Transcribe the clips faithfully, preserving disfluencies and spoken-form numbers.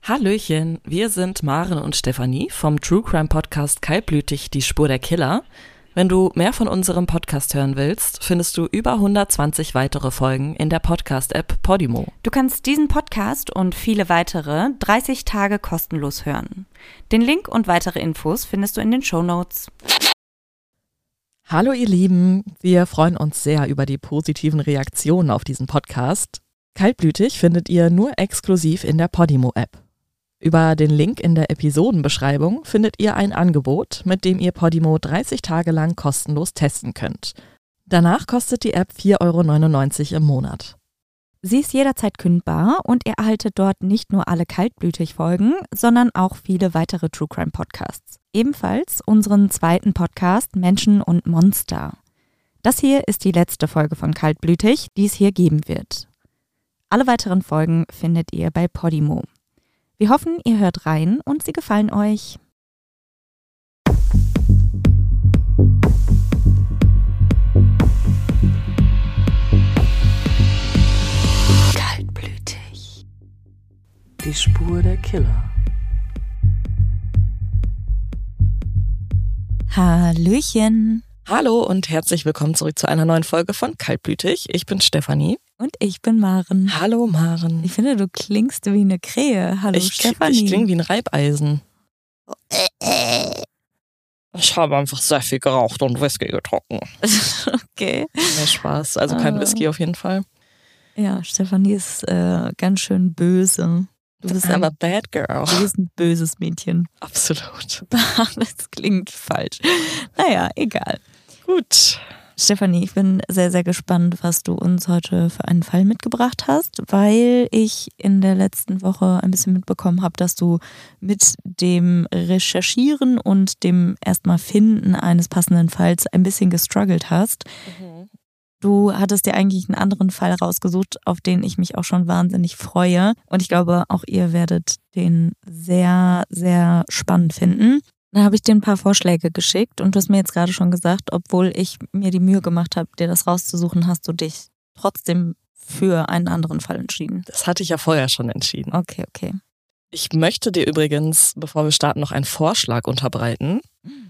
Hallöchen, wir sind Maren und Stefanie vom True Crime Podcast Kaltblütig, die Spur der Killer. Wenn du mehr von unserem Podcast hören willst, findest du über hundertzwanzig weitere Folgen in der Podcast-App Podimo. Du kannst diesen Podcast und viele weitere dreißig Tage kostenlos hören. Den Link und weitere Infos findest du in den Shownotes. Hallo ihr Lieben, wir freuen uns sehr über die positiven Reaktionen auf diesen Podcast. Kaltblütig findet ihr nur exklusiv in der Podimo-App. Über den Link in der Episodenbeschreibung findet ihr ein Angebot, mit dem ihr Podimo dreißig Tage lang kostenlos testen könnt. Danach kostet die App vier Euro neunundneunzig im Monat. Sie ist jederzeit kündbar und ihr erhaltet dort nicht nur alle Kaltblütig-Folgen, sondern auch viele weitere True Crime Podcasts. Ebenfalls unseren zweiten Podcast Menschen und Monster. Das hier ist die letzte Folge von Kaltblütig, die es hier geben wird. Alle weiteren Folgen findet ihr bei Podimo. Wir hoffen, ihr hört rein und sie gefallen euch. Kaltblütig. Die Spur der Killer. Hallöchen. Hallo und herzlich willkommen zurück zu einer neuen Folge von Kaltblütig. Ich bin Stefanie. Und ich bin Maren. Hallo Maren. Ich finde, du klingst wie eine Krähe. Hallo ich, Stefanie. Ich klinge wie ein Reibeisen. Ich habe einfach sehr viel geraucht und Whisky getrunken. Okay. Mehr Spaß, also kein uh, Whisky auf jeden Fall. Ja, Stefanie ist äh, ganz schön böse. Du bist aber ein bad girl. Du bist ein böses Mädchen. Absolut. Das klingt falsch. Naja, egal. Gut. Stefanie, ich bin sehr, sehr gespannt, was du uns heute für einen Fall mitgebracht hast, weil ich in der letzten Woche ein bisschen mitbekommen habe, dass du mit dem Recherchieren und dem erstmal Finden eines passenden Falls ein bisschen gestruggelt hast. Mhm. Du hattest dir eigentlich einen anderen Fall rausgesucht, auf den ich mich auch schon wahnsinnig freue. Und ich glaube, auch ihr werdet den sehr, sehr spannend finden. Dann habe ich dir ein paar Vorschläge geschickt und du hast mir jetzt gerade schon gesagt, obwohl ich mir die Mühe gemacht habe, dir das rauszusuchen, hast du dich trotzdem für einen anderen Fall entschieden. Das hatte ich ja vorher schon entschieden. Okay, okay. Ich möchte dir übrigens, bevor wir starten, noch einen Vorschlag unterbreiten.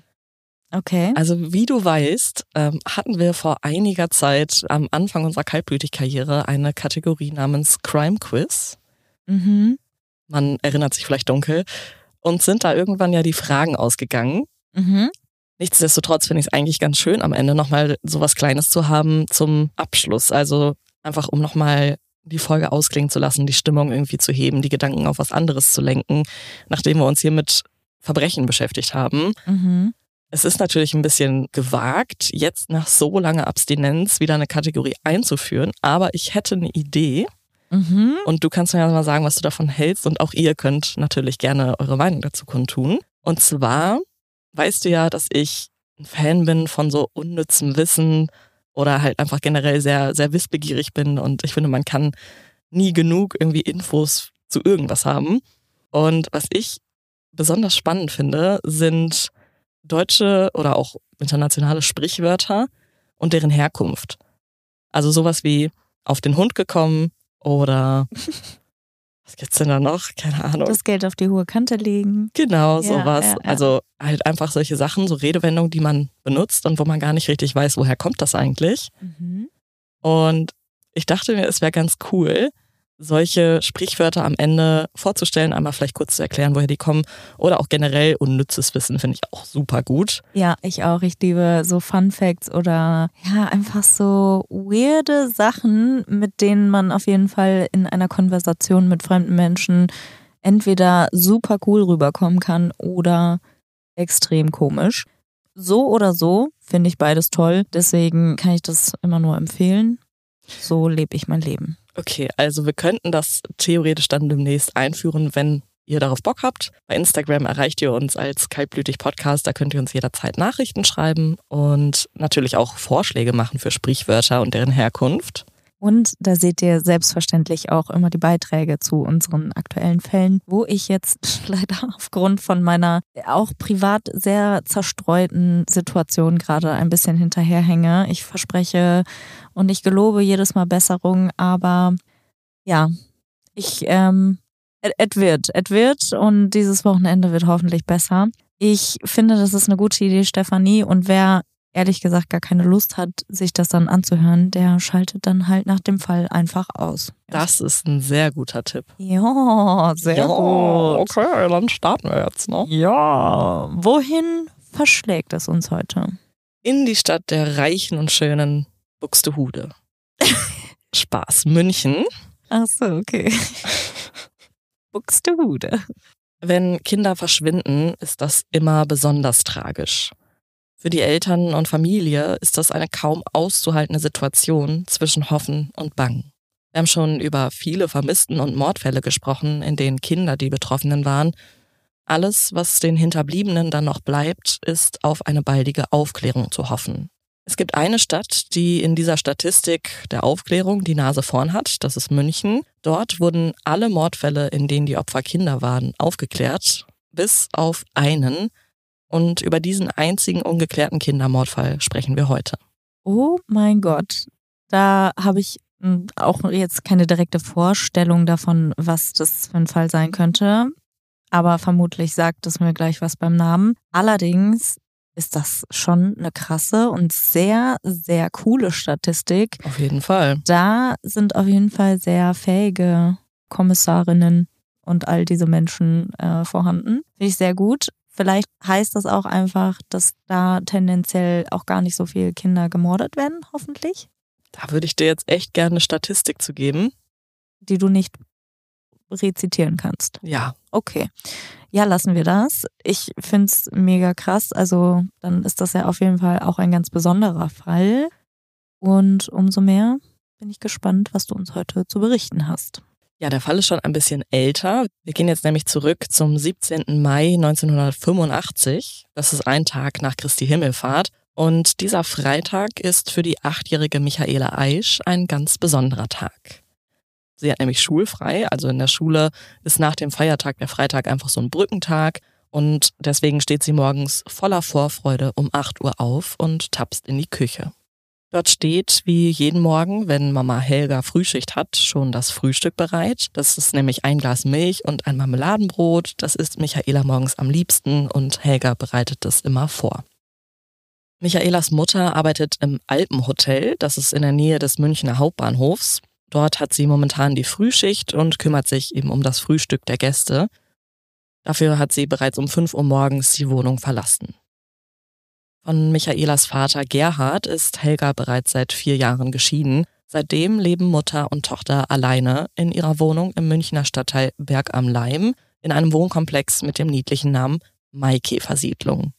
Okay. Also wie du weißt, ähm, hatten wir vor einiger Zeit am Anfang unserer Kaltblütig-Karriere eine Kategorie namens Crime Quiz. Mhm. Man erinnert sich vielleicht dunkel. Und sind da irgendwann ja die Fragen ausgegangen. Mhm. Nichtsdestotrotz finde ich es eigentlich ganz schön, am Ende nochmal sowas Kleines zu haben zum Abschluss. Also einfach, um nochmal die Folge ausklingen zu lassen, die Stimmung irgendwie zu heben, die Gedanken auf was anderes zu lenken, nachdem wir uns hier mit Verbrechen beschäftigt haben. Mhm. Es ist natürlich ein bisschen gewagt, jetzt nach so langer Abstinenz wieder eine Kategorie einzuführen, aber ich hätte eine Idee. Mhm. Und du kannst mir ja mal sagen, was du davon hältst, und auch ihr könnt natürlich gerne eure Meinung dazu kundtun. Und zwar weißt du ja, dass ich ein Fan bin von so unnützem Wissen oder halt einfach generell sehr, sehr wissbegierig bin, und ich finde, man kann nie genug irgendwie Infos zu irgendwas haben. Und was ich besonders spannend finde, sind deutsche oder auch internationale Sprichwörter und deren Herkunft. Also sowas wie auf den Hund gekommen, oder was gibt's denn da noch? Keine Ahnung. Das Geld auf die hohe Kante legen. Genau, ja, sowas. Ja, ja. Also halt einfach solche Sachen, so Redewendungen, die man benutzt und wo man gar nicht richtig weiß, woher kommt das eigentlich. Mhm. Und ich dachte mir, es wäre ganz cool, solche Sprichwörter am Ende vorzustellen, einmal vielleicht kurz zu erklären, woher die kommen, oder auch generell unnützes Wissen finde ich auch super gut. Ja, ich auch. Ich liebe so Fun Facts oder ja, einfach so weirde Sachen, mit denen man auf jeden Fall in einer Konversation mit fremden Menschen entweder super cool rüberkommen kann oder extrem komisch. So oder so finde ich beides toll, deswegen kann ich das immer nur empfehlen. So lebe ich mein Leben. Okay, also wir könnten das theoretisch dann demnächst einführen, wenn ihr darauf Bock habt. Bei Instagram erreicht ihr uns als Kaltblütig Podcast, da könnt ihr uns jederzeit Nachrichten schreiben und natürlich auch Vorschläge machen für Sprichwörter und deren Herkunft. Und da seht ihr selbstverständlich auch immer die Beiträge zu unseren aktuellen Fällen, wo ich jetzt leider aufgrund von meiner auch privat sehr zerstreuten Situation gerade ein bisschen hinterherhänge. Ich verspreche und ich gelobe jedes Mal Besserung, aber ja, ich ähm, Es wird, es wird und dieses Wochenende wird hoffentlich besser. Ich finde, das ist eine gute Idee, Stefanie. Und wer ehrlich gesagt gar keine Lust hat, sich das dann anzuhören, der schaltet dann halt nach dem Fall einfach aus. Das ist ein sehr guter Tipp. Ja, sehr ja, gut. Okay, dann starten wir jetzt, ne? Ja, wohin verschlägt es uns heute? In die Stadt der Reichen und Schönen Buxtehude. Spaß, München. Ach so, okay. Buxtehude. Wenn Kinder verschwinden, ist das immer besonders tragisch. Für die Eltern und Familie ist das eine kaum auszuhaltende Situation zwischen Hoffen und Bangen. Wir haben schon über viele Vermissten- und Mordfälle gesprochen, in denen Kinder die Betroffenen waren. Alles, was den Hinterbliebenen dann noch bleibt, ist auf eine baldige Aufklärung zu hoffen. Es gibt eine Stadt, die in dieser Statistik der Aufklärung die Nase vorn hat, das ist München. Dort wurden alle Mordfälle, in denen die Opfer Kinder waren, aufgeklärt, bis auf einen. Und über diesen einzigen ungeklärten Kindermordfall sprechen wir heute. Oh mein Gott, da habe ich auch jetzt keine direkte Vorstellung davon, was das für ein Fall sein könnte. Aber vermutlich sagt es mir gleich was beim Namen. Allerdings ist das schon eine krasse und sehr, sehr coole Statistik. Auf jeden Fall. Da sind auf jeden Fall sehr fähige Kommissarinnen und all diese Menschen äh, vorhanden. Finde ich sehr gut. Vielleicht heißt das auch einfach, dass da tendenziell auch gar nicht so viele Kinder gemordet werden, hoffentlich. Da würde ich dir jetzt echt gerne eine Statistik zu geben. Die du nicht rezitieren kannst. Ja. Okay. Ja, lassen wir das. Ich finde es mega krass. Also dann ist das ja auf jeden Fall auch ein ganz besonderer Fall. Und umso mehr bin ich gespannt, was du uns heute zu berichten hast. Ja, der Fall ist schon ein bisschen älter. Wir gehen jetzt nämlich zurück zum siebzehnten Mai neunzehnhundertfünfundachtzig. Das ist ein Tag nach Christi Himmelfahrt. Und dieser Freitag ist für die achtjährige Michaela Aisch ein ganz besonderer Tag. Sie hat nämlich schulfrei, also in der Schule ist nach dem Feiertag der Freitag einfach so ein Brückentag. Und deswegen steht sie morgens voller Vorfreude um acht Uhr auf und tapst in die Küche. Dort steht, wie jeden Morgen, wenn Mama Helga Frühschicht hat, schon das Frühstück bereit. Das ist nämlich ein Glas Milch und ein Marmeladenbrot. Das isst Michaela morgens am liebsten und Helga bereitet das immer vor. Michaelas Mutter arbeitet im Alpenhotel, das ist in der Nähe des Münchner Hauptbahnhofs. Dort hat sie momentan die Frühschicht und kümmert sich eben um das Frühstück der Gäste. Dafür hat sie bereits um fünf Uhr morgens die Wohnung verlassen. Von Michaelas Vater Gerhard ist Helga bereits seit vier Jahren geschieden. Seitdem leben Mutter und Tochter alleine in ihrer Wohnung im Münchner Stadtteil Berg am Laim in einem Wohnkomplex mit dem niedlichen Namen Maikäfer-Siedlung.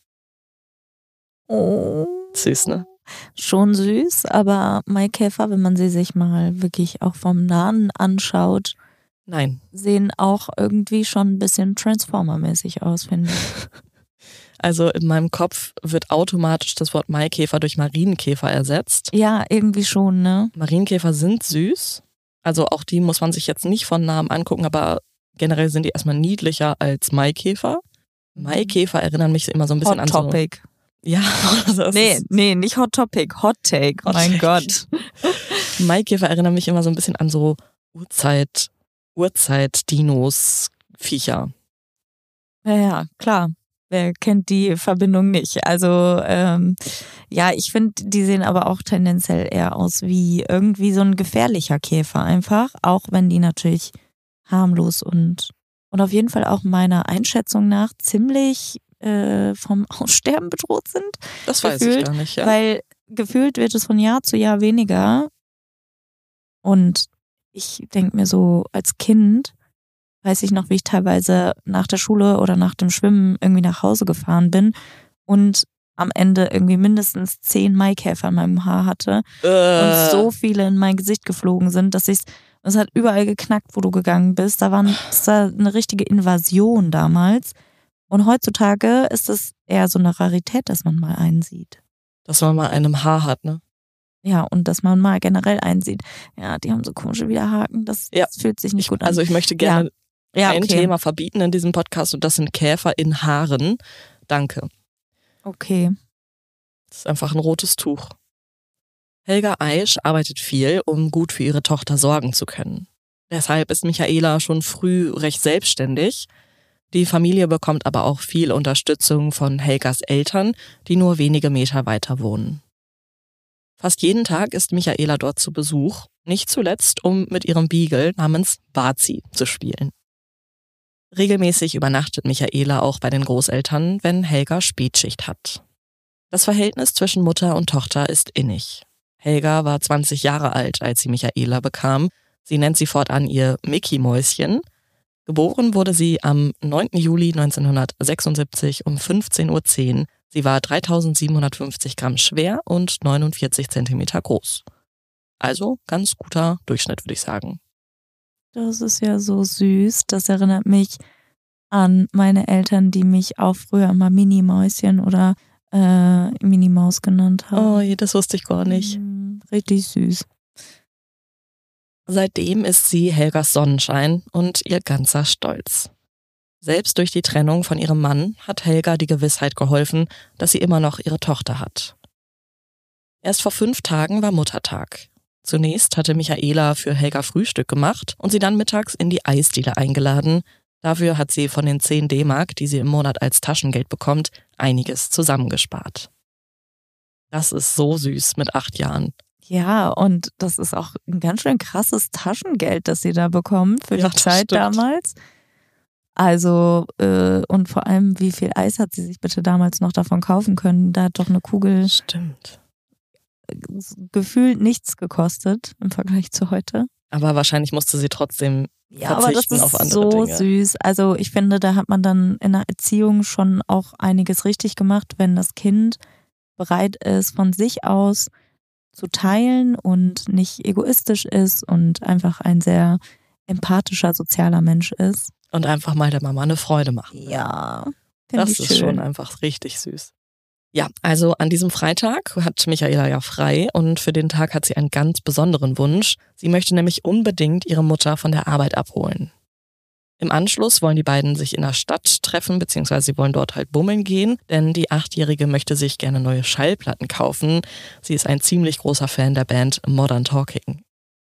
Oh. Süß, ne? Schon süß, aber Maikäfer, wenn man sie sich mal wirklich auch vom Nahen anschaut, Nein. sehen auch irgendwie schon ein bisschen Transformer-mäßig aus, finde ich. Also in meinem Kopf wird automatisch das Wort Maikäfer durch Marienkäfer ersetzt. Ja, irgendwie schon, ne? Marienkäfer sind süß. Also auch die muss man sich jetzt nicht von Namen angucken, aber generell sind die erstmal niedlicher als Maikäfer. Maikäfer erinnern mich immer so ein bisschen Hot an Topic. so... Ja, das nee, ist nee, nicht Hot Topic, Hot Take, Hot mein Take. Gott. Maikäfer erinnern mich immer so ein bisschen an so Urzeit, Urzeit-Dinos, Viecher. Ja, ja, klar. Wer kennt die Verbindung nicht? Also ähm, ja, ich finde, die sehen aber auch tendenziell eher aus wie irgendwie so ein gefährlicher Käfer einfach, auch wenn die natürlich harmlos und, und auf jeden Fall auch meiner Einschätzung nach ziemlich äh, vom Aussterben bedroht sind. Das weiß gefühlt, ich gar nicht, ja. Weil gefühlt wird es von Jahr zu Jahr weniger und ich denke mir so als Kind, weiß ich noch, wie ich teilweise nach der Schule oder nach dem Schwimmen irgendwie nach Hause gefahren bin und am Ende irgendwie mindestens zehn Maikäfer in meinem Haar hatte äh. und so viele in mein Gesicht geflogen sind, dass ich es hat überall geknackt, wo du gegangen bist. Da war eine richtige Invasion damals. Und heutzutage ist es eher so eine Rarität, dass man mal einen sieht. Dass man mal einen Haar hat, ne? Ja, und dass man mal generell einen sieht. Ja, die haben so komische Widerhaken, das, ja. das fühlt sich nicht ich, gut an. Also ich möchte gerne ja. Ja, ein okay. Thema verbieten in diesem Podcast und das sind Käfer in Haaren. Danke. Okay. Das ist einfach ein rotes Tuch. Helga Aisch arbeitet viel, um gut für ihre Tochter sorgen zu können. Deshalb ist Michaela schon früh recht selbstständig. Die Familie bekommt aber auch viel Unterstützung von Helgas Eltern, die nur wenige Meter weiter wohnen. Fast jeden Tag ist Michaela dort zu Besuch, nicht zuletzt, um mit ihrem Beagle namens Bazi zu spielen. Regelmäßig übernachtet Michaela auch bei den Großeltern, wenn Helga Spätschicht hat. Das Verhältnis zwischen Mutter und Tochter ist innig. Helga war zwanzig Jahre alt, als sie Michaela bekam. Sie nennt sie fortan ihr Mickey-Mäuschen. Geboren wurde sie am neunten Juli neunzehnhundertsechsundsiebzig um fünfzehn Uhr zehn. Sie war dreitausendsiebenhundertfünfzig Gramm schwer und neunundvierzig Zentimeter groß. Also ganz guter Durchschnitt, würde ich sagen. Das ist ja so süß. Das erinnert mich an meine Eltern, die mich auch früher immer Mini-Mäuschen oder äh, Mini-Maus genannt haben. Oh, das wusste ich gar nicht. Richtig süß. Seitdem ist sie Helgas Sonnenschein und ihr ganzer Stolz. Selbst durch die Trennung von ihrem Mann hat Helga die Gewissheit geholfen, dass sie immer noch ihre Tochter hat. Erst vor fünf Tagen war Muttertag. Zunächst hatte Michaela für Helga Frühstück gemacht und sie dann mittags in die Eisdiele eingeladen. Dafür hat sie von den zehn D-Mark, die sie im Monat als Taschengeld bekommt, einiges zusammengespart. Das ist so süß mit acht Jahren. Ja, und das ist auch ein ganz schön krasses Taschengeld, das sie da bekommt für die Ja, das Zeit stimmt. damals. Also, äh, und vor allem, wie viel Eis hat sie sich bitte damals noch davon kaufen können? Da hat doch eine Kugel Stimmt. gefühlt nichts gekostet im Vergleich zu heute. Aber wahrscheinlich musste sie trotzdem Ja, aber das verzichten ist auf andere so Dinge. süß. Also ich finde, da hat man dann in der Erziehung schon auch einiges richtig gemacht, wenn das Kind bereit ist, von sich aus zu teilen und nicht egoistisch ist und einfach ein sehr empathischer, sozialer Mensch ist. Und einfach mal der Mama eine Freude machen. Ja, finde Das ich ist schön. schon einfach richtig süß. Ja, also an diesem Freitag hat Michaela ja frei und für den Tag hat sie einen ganz besonderen Wunsch. Sie möchte nämlich unbedingt ihre Mutter von der Arbeit abholen. Im Anschluss wollen die beiden sich in der Stadt treffen, beziehungsweise sie wollen dort halt bummeln gehen, denn die Achtjährige möchte sich gerne neue Schallplatten kaufen. Sie ist ein ziemlich großer Fan der Band Modern Talking.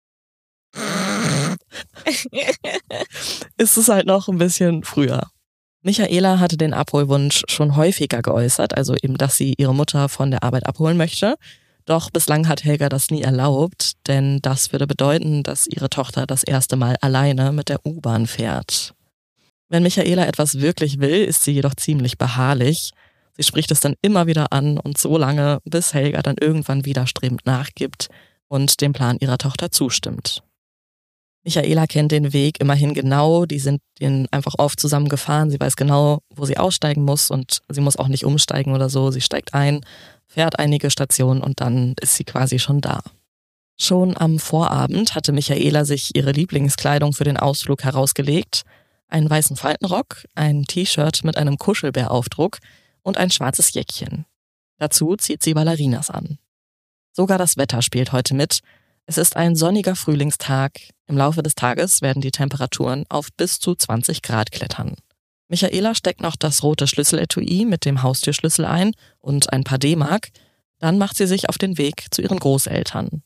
Ist es halt noch ein bisschen früher. Michaela hatte den Abholwunsch schon häufiger geäußert, also eben, dass sie ihre Mutter von der Arbeit abholen möchte. Doch bislang hat Helga das nie erlaubt, denn das würde bedeuten, dass ihre Tochter das erste Mal alleine mit der U-Bahn fährt. Wenn Michaela etwas wirklich will, ist sie jedoch ziemlich beharrlich. Sie spricht es dann immer wieder an und so lange, bis Helga dann irgendwann widerstrebend nachgibt und dem Plan ihrer Tochter zustimmt. Michaela kennt den Weg immerhin genau, die sind den einfach oft zusammen gefahren, sie weiß genau, wo sie aussteigen muss und sie muss auch nicht umsteigen oder so, sie steigt ein, fährt einige Stationen und dann ist sie quasi schon da. Schon am Vorabend hatte Michaela sich ihre Lieblingskleidung für den Ausflug herausgelegt, einen weißen Faltenrock, ein T-Shirt mit einem Kuschelbäraufdruck und ein schwarzes Jäckchen. Dazu zieht sie Ballerinas an. Sogar das Wetter spielt heute mit. Es ist ein sonniger Frühlingstag. Im Laufe des Tages werden die Temperaturen auf bis zu zwanzig Grad klettern. Michaela steckt noch das rote Schlüsseletui mit dem Haustürschlüssel ein und ein paar D-Mark. Dann macht sie sich auf den Weg zu ihren Großeltern.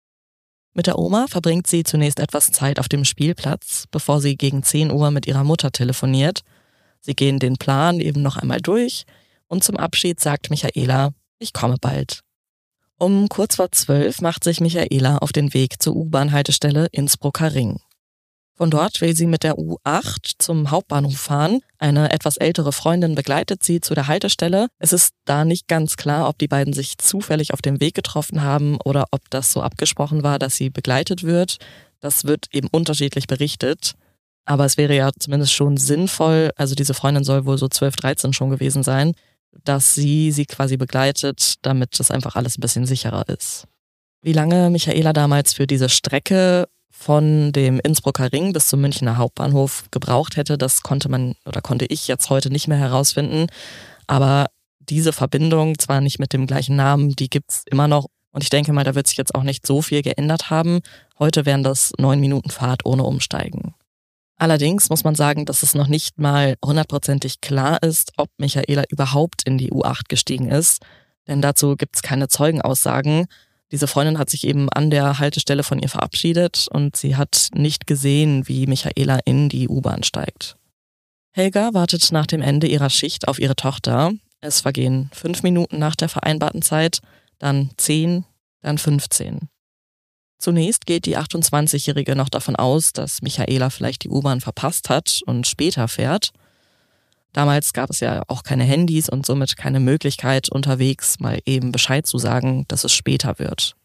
Mit der Oma verbringt sie zunächst etwas Zeit auf dem Spielplatz, bevor sie gegen zehn Uhr mit ihrer Mutter telefoniert. Sie gehen den Plan eben noch einmal durch und zum Abschied sagt Michaela, ich komme bald. Um kurz vor zwölf macht sich Michaela auf den Weg zur U-Bahn-Haltestelle Innsbrucker Ring. Von dort will sie mit der U acht zum Hauptbahnhof fahren. Eine etwas ältere Freundin begleitet sie zu der Haltestelle. Es ist da nicht ganz klar, ob die beiden sich zufällig auf dem Weg getroffen haben oder ob das so abgesprochen war, dass sie begleitet wird. Das wird eben unterschiedlich berichtet. Aber es wäre ja zumindest schon sinnvoll, also diese Freundin soll wohl so zwölf, dreizehn schon gewesen sein, dass sie sie quasi begleitet, damit das einfach alles ein bisschen sicherer ist. Wie lange Michaela damals für diese Strecke von dem Innsbrucker Ring bis zum Münchner Hauptbahnhof gebraucht hätte, das konnte man oder konnte ich jetzt heute nicht mehr herausfinden. Aber diese Verbindung, zwar nicht mit dem gleichen Namen, die gibt's immer noch. Und ich denke mal, da wird sich jetzt auch nicht so viel geändert haben. Heute wären das neun Minuten Fahrt ohne Umsteigen. Allerdings muss man sagen, dass es noch nicht mal hundertprozentig klar ist, ob Michaela überhaupt in die U acht gestiegen ist. Denn dazu gibt's keine Zeugenaussagen. Diese Freundin hat sich eben an der Haltestelle von ihr verabschiedet und sie hat nicht gesehen, wie Michaela in die U-Bahn steigt. Helga wartet nach dem Ende ihrer Schicht auf ihre Tochter. Es vergehen fünf Minuten nach der vereinbarten Zeit, dann zehn, dann fünfzehn. Zunächst geht die achtundzwanzigjährige noch davon aus, dass Michaela vielleicht die U-Bahn verpasst hat und später fährt. Damals gab es ja auch keine Handys und somit keine Möglichkeit, unterwegs mal eben Bescheid zu sagen, dass es später wird.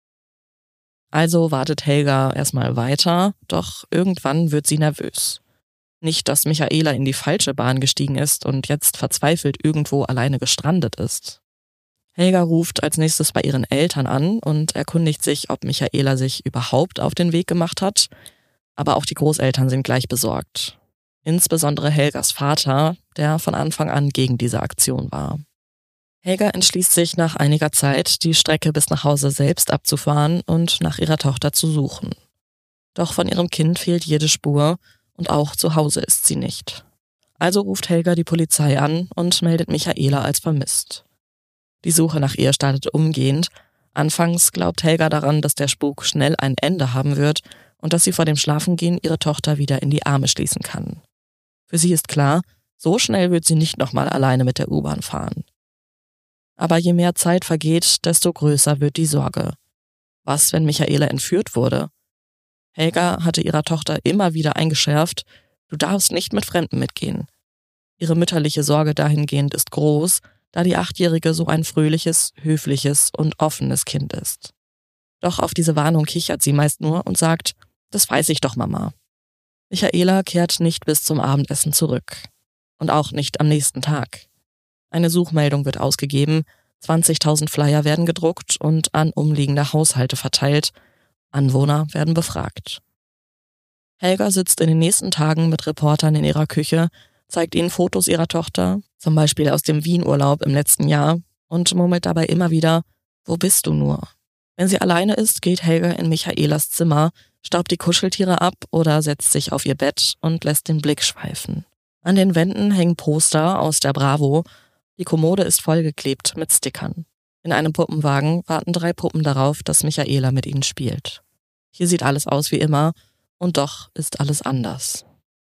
Also wartet Helga erstmal weiter, doch irgendwann wird sie nervös. Nicht, dass Michaela in die falsche Bahn gestiegen ist und jetzt verzweifelt irgendwo alleine gestrandet ist. Helga ruft als nächstes bei ihren Eltern an und erkundigt sich, ob Michaela sich überhaupt auf den Weg gemacht hat, aber auch die Großeltern sind gleich besorgt. Insbesondere Helgas Vater, der von Anfang an gegen diese Aktion war. Helga entschließt sich nach einiger Zeit, die Strecke bis nach Hause selbst abzufahren und nach ihrer Tochter zu suchen. Doch von ihrem Kind fehlt jede Spur und auch zu Hause ist sie nicht. Also ruft Helga die Polizei an und meldet Michaela als vermisst. Die Suche nach ihr startet umgehend. Anfangs glaubt Helga daran, dass der Spuk schnell ein Ende haben wird und dass sie vor dem Schlafengehen ihre Tochter wieder in die Arme schließen kann. Für sie ist klar, so schnell wird sie nicht nochmal alleine mit der U-Bahn fahren. Aber je mehr Zeit vergeht, desto größer wird die Sorge. Was, wenn Michaela entführt wurde? Helga hatte ihrer Tochter immer wieder eingeschärft, du darfst nicht mit Fremden mitgehen. Ihre mütterliche Sorge dahingehend ist groß, da die Achtjährige so ein fröhliches, höfliches und offenes Kind ist. Doch auf diese Warnung kichert sie meist nur und sagt, das weiß ich doch, Mama. Michaela kehrt nicht bis zum Abendessen zurück. Und auch nicht am nächsten Tag. Eine Suchmeldung wird ausgegeben, zwanzigtausend Flyer werden gedruckt und an umliegende Haushalte verteilt. Anwohner werden befragt. Helga sitzt in den nächsten Tagen mit Reportern in ihrer Küche, zeigt ihnen Fotos ihrer Tochter, zum Beispiel aus dem Wien-Urlaub im letzten Jahr, und murmelt dabei immer wieder, wo bist du nur? Wenn sie alleine ist, geht Helga in Michaelas Zimmer, staubt die Kuscheltiere ab oder setzt sich auf ihr Bett und lässt den Blick schweifen. An den Wänden hängen Poster aus der Bravo, die Kommode ist vollgeklebt mit Stickern. In einem Puppenwagen warten drei Puppen darauf, dass Michaela mit ihnen spielt. Hier sieht alles aus wie immer, und doch ist alles anders.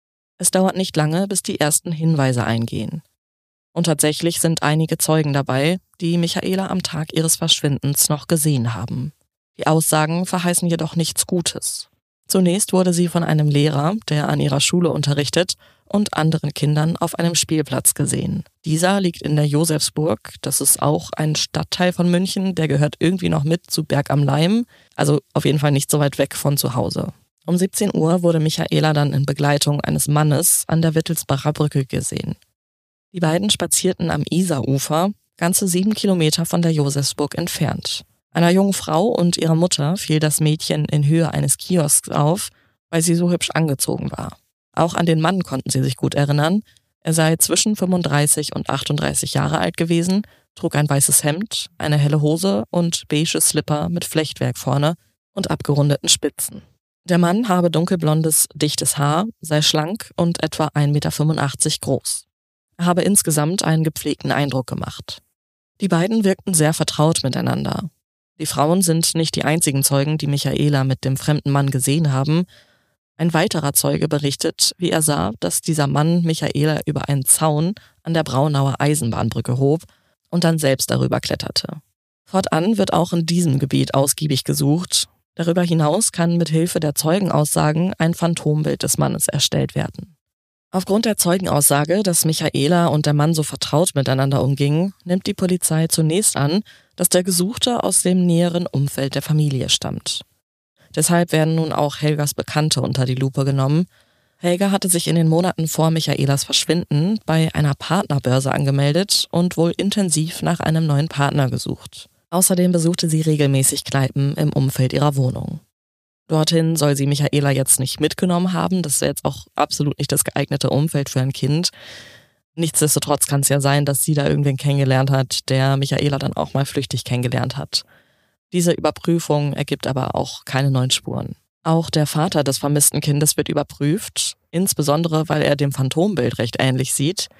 Es dauert nicht lange, bis die ersten Hinweise eingehen. Und tatsächlich sind einige Zeugen dabei, die Michaela am Tag ihres Verschwindens noch gesehen haben. Die Aussagen verheißen jedoch nichts Gutes. Zunächst wurde sie von einem Lehrer, der an ihrer Schule unterrichtet, und anderen Kindern auf einem Spielplatz gesehen. Dieser liegt in der Josefsburg, das ist auch ein Stadtteil von München, der gehört irgendwie noch mit zu Berg am Laim, also auf jeden Fall nicht so weit weg von zu Hause. Um siebzehn Uhr wurde Michaela dann in Begleitung eines Mannes an der Wittelsbacher Brücke gesehen. Die beiden spazierten am Isarufer, ganze sieben Kilometer von der Josefsburg entfernt. Einer jungen Frau und ihrer Mutter fiel das Mädchen in Höhe eines Kiosks auf, weil sie so hübsch angezogen war. Auch an den Mann konnten sie sich gut erinnern. Er sei zwischen fünfunddreißig und achtunddreißig Jahre alt gewesen, trug ein weißes Hemd, eine helle Hose und beige Slipper mit Flechtwerk vorne und abgerundeten Spitzen. Der Mann habe dunkelblondes, dichtes Haar, sei schlank und etwa ein Meter fünfundachtzig groß. Er habe insgesamt einen gepflegten Eindruck gemacht. Die beiden wirkten sehr vertraut miteinander. Die Frauen sind nicht die einzigen Zeugen, die Michaela mit dem fremden Mann gesehen haben. Ein weiterer Zeuge berichtet, wie er sah, dass dieser Mann Michaela über einen Zaun an der Braunauer Eisenbahnbrücke hob und dann selbst darüber kletterte. Fortan wird auch in diesem Gebiet ausgiebig gesucht. Darüber hinaus kann mit Hilfe der Zeugenaussagen ein Phantombild des Mannes erstellt werden. Aufgrund der Zeugenaussage, dass Michaela und der Mann so vertraut miteinander umgingen, nimmt die Polizei zunächst an, dass der Gesuchte aus dem näheren Umfeld der Familie stammt. Deshalb werden nun auch Helgas Bekannte unter die Lupe genommen. Helga hatte sich in den Monaten vor Michaelas Verschwinden bei einer Partnerbörse angemeldet und wohl intensiv nach einem neuen Partner gesucht. Außerdem besuchte sie regelmäßig Kneipen im Umfeld ihrer Wohnung. Dorthin soll sie Michaela jetzt nicht mitgenommen haben, das ist jetzt auch absolut nicht das geeignete Umfeld für ein Kind. Nichtsdestotrotz kann es ja sein, dass sie da irgendwen kennengelernt hat, der Michaela dann auch mal flüchtig kennengelernt hat. Diese Überprüfung ergibt aber auch keine neuen Spuren. Auch der Vater des vermissten Kindes wird überprüft, insbesondere weil er dem Phantombild recht ähnlich sieht.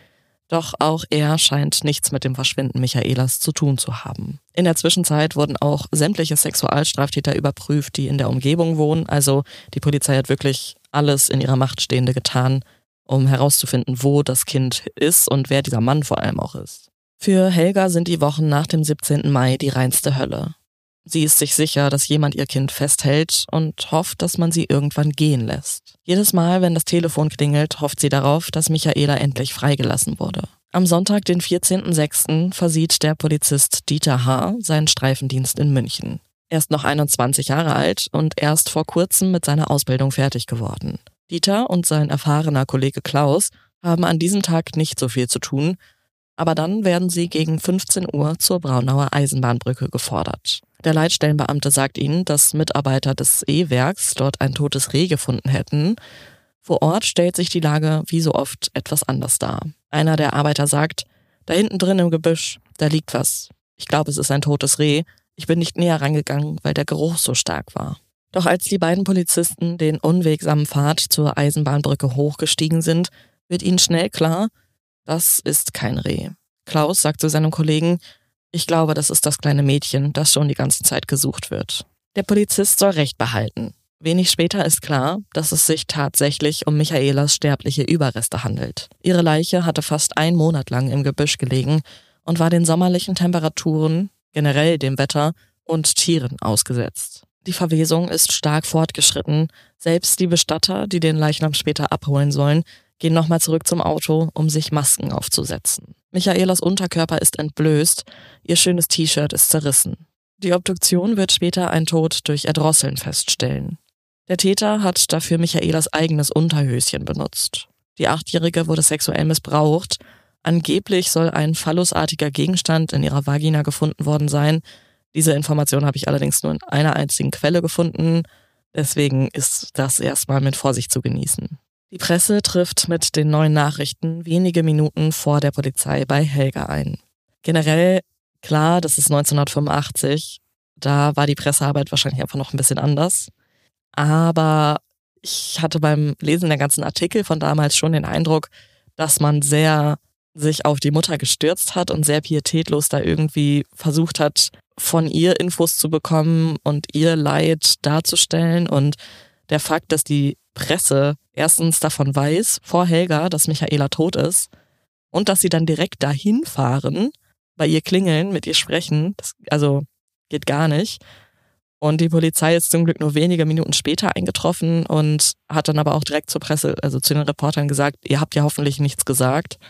Doch auch er scheint nichts mit dem Verschwinden Michaelas zu tun zu haben. In der Zwischenzeit wurden auch sämtliche Sexualstraftäter überprüft, die in der Umgebung wohnen. Also die Polizei hat wirklich alles in ihrer Macht Stehende getan, um herauszufinden, wo das Kind ist und wer dieser Mann vor allem auch ist. Für Helga sind die Wochen nach dem siebzehnten Mai die reinste Hölle. Sie ist sich sicher, dass jemand ihr Kind festhält und hofft, dass man sie irgendwann gehen lässt. Jedes Mal, wenn das Telefon klingelt, hofft sie darauf, dass Michaela endlich freigelassen wurde. Am Sonntag, den vierzehnten sechsten versieht der Polizist Dieter H. seinen Streifendienst in München. Er ist noch einundzwanzig Jahre alt und erst vor kurzem mit seiner Ausbildung fertig geworden. Dieter und sein erfahrener Kollege Klaus haben an diesem Tag nicht so viel zu tun, aber dann werden sie gegen fünfzehn Uhr zur Braunauer Eisenbahnbrücke gefordert. Der Leitstellenbeamte sagt ihnen, dass Mitarbeiter des E-Werks dort ein totes Reh gefunden hätten. Vor Ort stellt sich die Lage wie so oft etwas anders dar. Einer der Arbeiter sagt, da hinten drin im Gebüsch, da liegt was. Ich glaube, es ist ein totes Reh. Ich bin nicht näher rangegangen, weil der Geruch so stark war. Doch als die beiden Polizisten den unwegsamen Pfad zur Eisenbahnbrücke hochgestiegen sind, wird ihnen schnell klar, das ist kein Reh. Klaus sagt zu seinem Kollegen, ich glaube, das ist das kleine Mädchen, das schon die ganze Zeit gesucht wird. Der Polizist soll Recht behalten. Wenig später ist klar, dass es sich tatsächlich um Michaelas sterbliche Überreste handelt. Ihre Leiche hatte fast einen Monat lang im Gebüsch gelegen und war den sommerlichen Temperaturen, generell dem Wetter und Tieren ausgesetzt. Die Verwesung ist stark fortgeschritten. Selbst die Bestatter, die den Leichnam später abholen sollen, gehen nochmal zurück zum Auto, um sich Masken aufzusetzen. Michaelas Unterkörper ist entblößt, ihr schönes T-Shirt ist zerrissen. Die Obduktion wird später einen Tod durch Erdrosseln feststellen. Der Täter hat dafür Michaelas eigenes Unterhöschen benutzt. Die Achtjährige wurde sexuell missbraucht. Angeblich soll ein phallusartiger Gegenstand in ihrer Vagina gefunden worden sein. Diese Information habe ich allerdings nur in einer einzigen Quelle gefunden. Deswegen ist das erstmal mit Vorsicht zu genießen. Die Presse trifft mit den neuen Nachrichten wenige Minuten vor der Polizei bei Helga ein. Generell, klar, das ist neunzehnhundertfünfundachtzig, da war die Pressearbeit wahrscheinlich einfach noch ein bisschen anders. Aber ich hatte beim Lesen der ganzen Artikel von damals schon den Eindruck, dass man sehr sich auf die Mutter gestürzt hat und sehr pietätlos da irgendwie versucht hat, von ihr Infos zu bekommen und ihr Leid darzustellen. Und der Fakt, dass die Presse erstens davon weiß, vor Helga, dass Michaela tot ist und dass sie dann direkt dahin fahren, bei ihr klingeln, mit ihr sprechen, das, also geht gar nicht. Und die Polizei ist zum Glück nur wenige Minuten später eingetroffen und hat dann aber auch direkt zur Presse, also zu den Reportern gesagt, ihr habt ja hoffentlich nichts gesagt.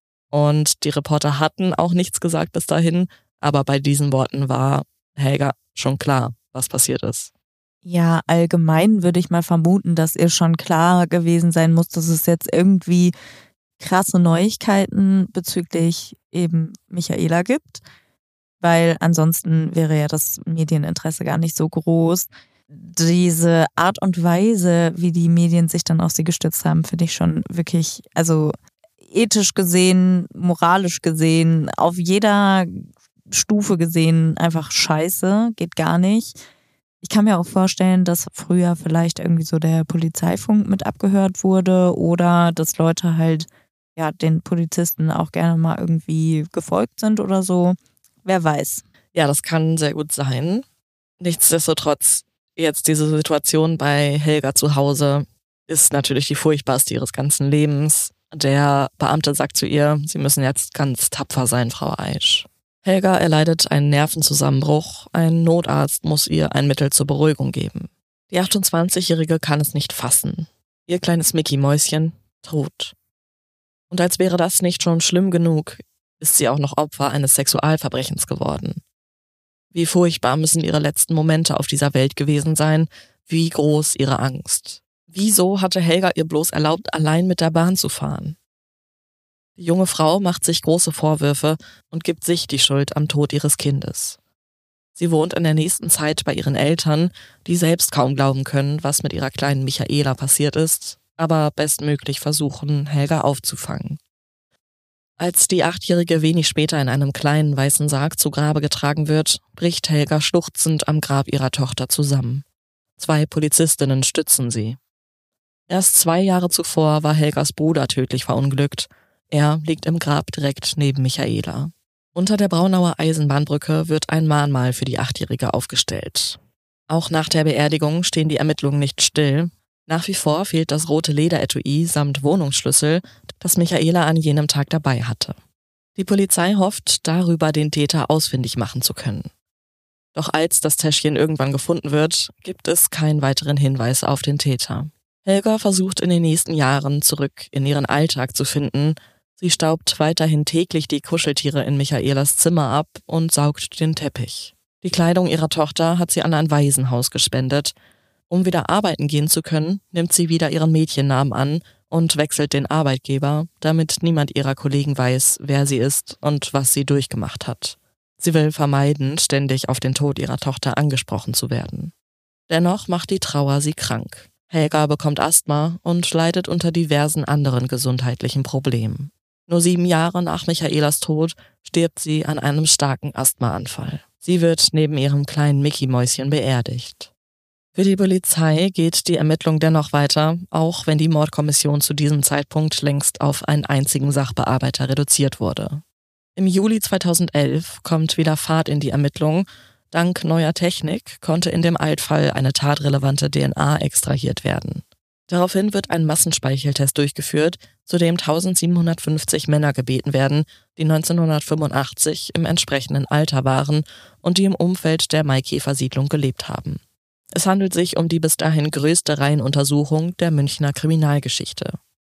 Und die Reporter hatten auch nichts gesagt bis dahin, aber bei diesen Worten war Helga schon klar, was passiert ist. Ja, allgemein würde ich mal vermuten, dass ihr schon klar gewesen sein muss, dass es jetzt irgendwie krasse Neuigkeiten bezüglich eben Michaela gibt, weil ansonsten wäre ja das Medieninteresse gar nicht so groß. Diese Art und Weise, wie die Medien sich dann auf sie gestützt haben, finde ich schon wirklich, also ethisch gesehen, moralisch gesehen, auf jeder Stufe gesehen einfach scheiße, geht gar nicht. Ich kann mir auch vorstellen, dass früher vielleicht irgendwie so der Polizeifunk mit abgehört wurde oder dass Leute halt ja den Polizisten auch gerne mal irgendwie gefolgt sind oder so. Wer weiß. Ja, das kann sehr gut sein. Nichtsdestotrotz, jetzt diese Situation bei Helga zu Hause ist natürlich die furchtbarste ihres ganzen Lebens. Der Beamte sagt zu ihr, sie müssen jetzt ganz tapfer sein, Frau Eisch. Helga erleidet einen Nervenzusammenbruch. Ein Notarzt muss ihr ein Mittel zur Beruhigung geben. Die achtundzwanzigjährige kann es nicht fassen. Ihr kleines Mickey-Mäuschen tot. Und als wäre das nicht schon schlimm genug, ist sie auch noch Opfer eines Sexualverbrechens geworden. Wie furchtbar müssen ihre letzten Momente auf dieser Welt gewesen sein, wie groß ihre Angst. Wieso hatte Helga ihr bloß erlaubt, allein mit der Bahn zu fahren? Die junge Frau macht sich große Vorwürfe und gibt sich die Schuld am Tod ihres Kindes. Sie wohnt in der nächsten Zeit bei ihren Eltern, die selbst kaum glauben können, was mit ihrer kleinen Michaela passiert ist, aber bestmöglich versuchen, Helga aufzufangen. Als die Achtjährige wenig später in einem kleinen weißen Sarg zu Grabe getragen wird, bricht Helga schluchzend am Grab ihrer Tochter zusammen. Zwei Polizistinnen stützen sie. Erst zwei Jahre zuvor war Helgas Bruder tödlich verunglückt. Er liegt im Grab direkt neben Michaela. Unter der Braunauer Eisenbahnbrücke wird ein Mahnmal für die Achtjährige aufgestellt. Auch nach der Beerdigung stehen die Ermittlungen nicht still. Nach wie vor fehlt das rote Lederetui samt Wohnungsschlüssel, das Michaela an jenem Tag dabei hatte. Die Polizei hofft, darüber den Täter ausfindig machen zu können. Doch als das Täschchen irgendwann gefunden wird, gibt es keinen weiteren Hinweis auf den Täter. Helga versucht in den nächsten Jahren zurück in ihren Alltag zu finden. Sie staubt weiterhin täglich die Kuscheltiere in Michaelas Zimmer ab und saugt den Teppich. Die Kleidung ihrer Tochter hat sie an ein Waisenhaus gespendet. Um wieder arbeiten gehen zu können, nimmt sie wieder ihren Mädchennamen an und wechselt den Arbeitgeber, damit niemand ihrer Kollegen weiß, wer sie ist und was sie durchgemacht hat. Sie will vermeiden, ständig auf den Tod ihrer Tochter angesprochen zu werden. Dennoch macht die Trauer sie krank. Helga bekommt Asthma und leidet unter diversen anderen gesundheitlichen Problemen. Nur sieben Jahre nach Michaelas Tod stirbt sie an einem starken Asthmaanfall. Sie wird neben ihrem kleinen Mickey-Mäuschen beerdigt. Für die Polizei geht die Ermittlung dennoch weiter, auch wenn die Mordkommission zu diesem Zeitpunkt längst auf einen einzigen Sachbearbeiter reduziert wurde. Im Juli zweitausendelf kommt wieder Fahrt in die Ermittlung. Dank neuer Technik konnte in dem Altfall eine tatrelevante D N A extrahiert werden. Daraufhin wird ein Massenspeicheltest durchgeführt, zu dem eintausendsiebenhundertfünfzig Männer gebeten werden, die neunzehnhundertfünfundachtzig im entsprechenden Alter waren und die im Umfeld der Maikäfer-Siedlung gelebt haben. Es handelt sich um die bis dahin größte Reihenuntersuchung der Münchner Kriminalgeschichte.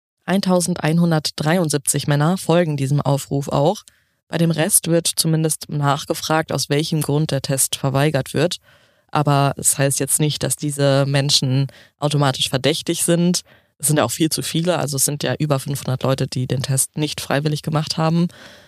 eintausendeinhundertdreiundsiebzig Männer folgen diesem Aufruf auch. Bei dem Rest wird zumindest nachgefragt, aus welchem Grund der Test verweigert wird. Aber es heißt jetzt nicht, dass diese Menschen automatisch verdächtig sind. Es sind ja auch viel zu viele, also es sind ja über fünfhundert Leute, die den Test nicht freiwillig gemacht haben.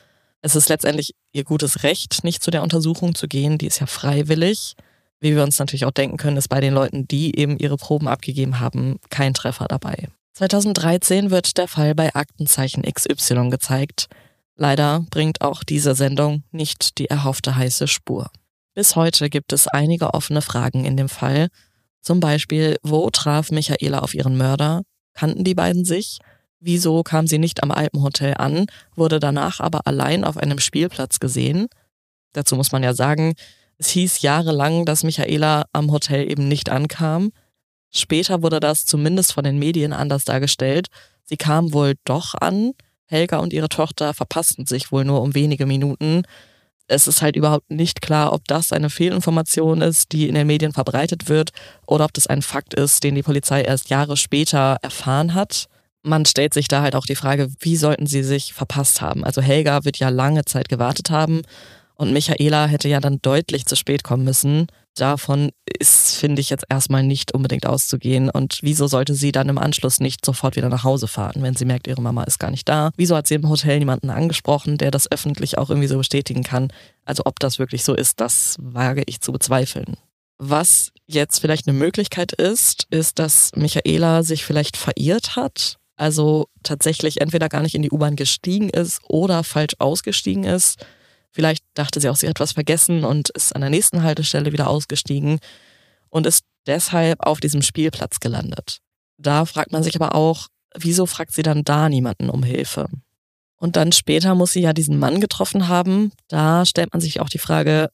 Es ist letztendlich ihr gutes Recht, nicht zu der Untersuchung zu gehen, die ist ja freiwillig. Wie wir uns natürlich auch denken können, ist bei den Leuten, die eben ihre Proben abgegeben haben, kein Treffer dabei. zweitausenddreizehn wird der Fall bei Aktenzeichen X Y gezeigt. Leider bringt auch diese Sendung nicht die erhoffte heiße Spur. Bis heute gibt es einige offene Fragen in dem Fall. Zum Beispiel, wo traf Michaela auf ihren Mörder? Kannten die beiden sich? Wieso kam sie nicht am Alpenhotel an, wurde danach aber allein auf einem Spielplatz gesehen? Dazu muss man ja sagen, es hieß jahrelang, dass Michaela am Hotel eben nicht ankam. Später wurde das zumindest von den Medien anders dargestellt. Sie kam wohl doch an. Helga und ihre Tochter verpassten sich wohl nur um wenige Minuten. Es ist halt überhaupt nicht klar, ob das eine Fehlinformation ist, die in den Medien verbreitet wird, oder ob das ein Fakt ist, den die Polizei erst Jahre später erfahren hat. Man stellt sich da halt auch die Frage, wie sollten sie sich verpasst haben? Also Helga wird ja lange Zeit gewartet haben und Michaela hätte ja dann deutlich zu spät kommen müssen. Davon ist, finde ich, jetzt erstmal nicht unbedingt auszugehen. Und wieso sollte sie dann im Anschluss nicht sofort wieder nach Hause fahren, wenn sie merkt, ihre Mama ist gar nicht da? Wieso hat sie im Hotel niemanden angesprochen, der das öffentlich auch irgendwie so bestätigen kann? Also ob das wirklich so ist, das wage ich zu bezweifeln. Was jetzt vielleicht eine Möglichkeit ist, ist, dass Michaela sich vielleicht verirrt hat. Also tatsächlich entweder gar nicht in die U-Bahn gestiegen ist oder falsch ausgestiegen ist. Vielleicht dachte sie auch, sie hat was vergessen und ist an der nächsten Haltestelle wieder ausgestiegen und ist deshalb auf diesem Spielplatz gelandet. Da fragt man sich aber auch, wieso fragt sie dann da niemanden um Hilfe? Und dann später muss sie ja diesen Mann getroffen haben. Da stellt man sich auch die Frage,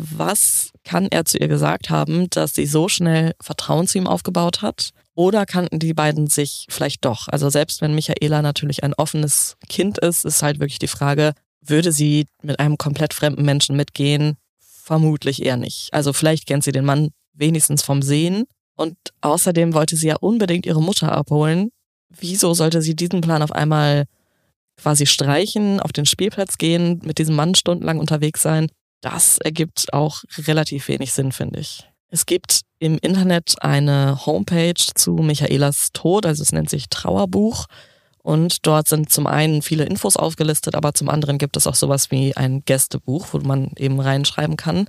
was kann er zu ihr gesagt haben, dass sie so schnell Vertrauen zu ihm aufgebaut hat? Oder kannten die beiden sich vielleicht doch? Also selbst wenn Michaela natürlich ein offenes Kind ist, ist halt wirklich die Frage, würde sie mit einem komplett fremden Menschen mitgehen? Vermutlich eher nicht. Also vielleicht kennt sie den Mann wenigstens vom Sehen. Und außerdem wollte sie ja unbedingt ihre Mutter abholen. Wieso sollte sie diesen Plan auf einmal quasi streichen, auf den Spielplatz gehen, mit diesem Mann stundenlang unterwegs sein? Das ergibt auch relativ wenig Sinn, finde ich. Es gibt im Internet eine Homepage zu Michaelas Tod, also es nennt sich Trauerbuch. Und dort sind zum einen viele Infos aufgelistet, aber zum anderen gibt es auch sowas wie ein Gästebuch, wo man eben reinschreiben kann.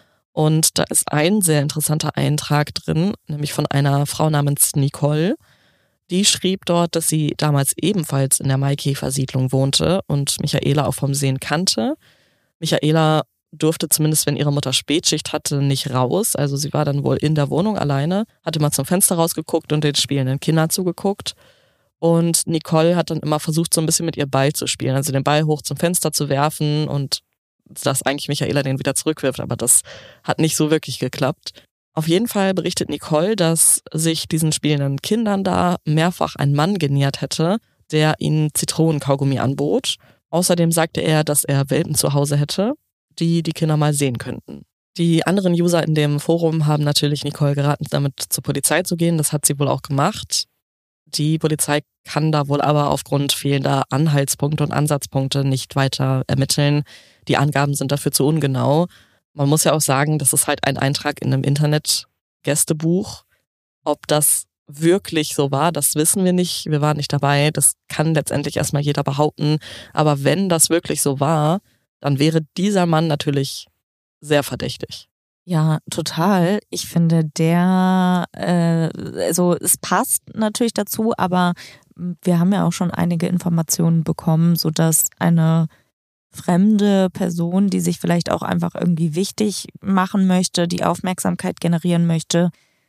Und da ist ein sehr interessanter Eintrag drin, nämlich von einer Frau namens Nicole. Die schrieb dort, dass sie damals ebenfalls in der Maikäfer-Siedlung wohnte und Michaela auch vom Sehen kannte. Michaela durfte zumindest, wenn ihre Mutter Spätschicht hatte, nicht raus. Also sie war dann wohl in der Wohnung alleine, hatte mal zum Fenster rausgeguckt und den spielenden Kindern zugeguckt. Und Nicole hat dann immer versucht, so ein bisschen mit ihr Ball zu spielen, also den Ball hoch zum Fenster zu werfen und dass eigentlich Michaela den wieder zurückwirft, aber das hat nicht so wirklich geklappt. Auf jeden Fall berichtet Nicole, dass sich diesen spielenden Kindern da mehrfach ein Mann genähert hätte, der ihnen Zitronenkaugummi anbot. Außerdem sagte er, dass er Welpen zu Hause hätte, die die Kinder mal sehen könnten. Die anderen User in dem Forum haben natürlich Nicole geraten, damit zur Polizei zu gehen. Das hat sie wohl auch gemacht. Die Polizei kann da wohl aber aufgrund fehlender Anhaltspunkte und Ansatzpunkte nicht weiter ermitteln. Die Angaben sind dafür zu ungenau. Man muss ja auch sagen, das ist halt ein Eintrag in einem Internet-Gästebuch. Ob das wirklich so war, das wissen wir nicht. Wir waren nicht dabei. Das kann letztendlich erstmal jeder behaupten. Aber wenn das wirklich so war, dann wäre dieser Mann natürlich sehr verdächtig. Ja, total. Ich finde, der, äh, also es passt natürlich dazu, aber wir haben ja auch schon einige Informationen bekommen, sodass eine fremde Person, die sich vielleicht auch einfach irgendwie wichtig machen möchte, die Aufmerksamkeit generieren möchte,